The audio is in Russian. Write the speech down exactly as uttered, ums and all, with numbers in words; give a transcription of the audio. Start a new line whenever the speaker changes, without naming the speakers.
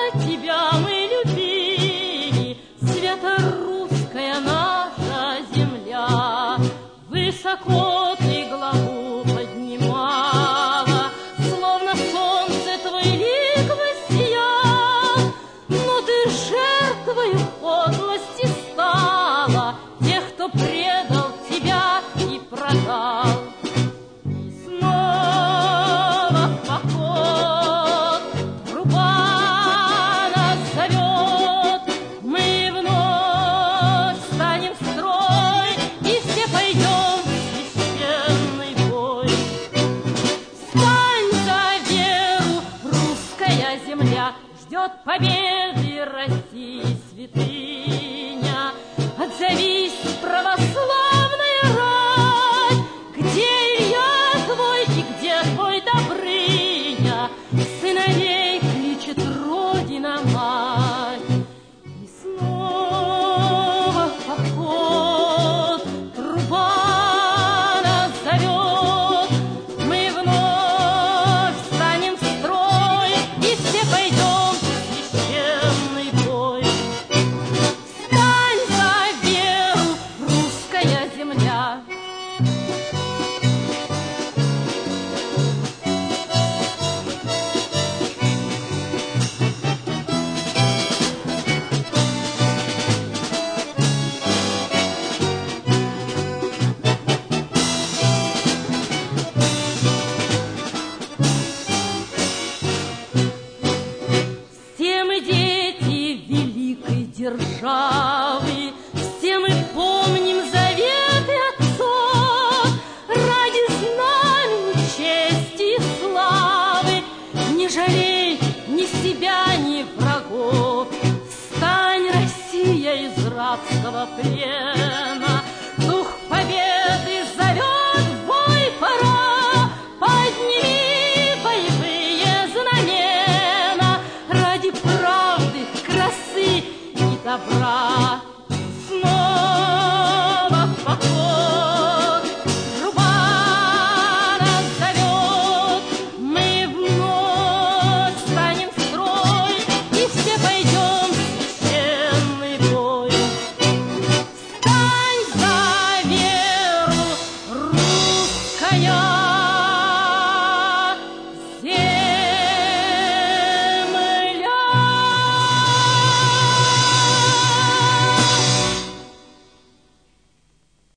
тебя мы любили, свято-русская наша земля. Высоко ты главу поднимала, словно солнце твой лик воссиял, но ты жертвою подлости стала тех, кто предал тебя и продал. Ждет победы России святыня. Отзовись, православная рать, где Илья твой и где твой Добрыня? Сыновей кличет Родина-мать. И снова поход, труба нас зовет, мы вновь встанем в строй и все пойдем. Державы, все мы помним заветы отцов, ради знамени, чести и славы не жалей ни себя, ни врагов. Встань, Россия, из рабского плена.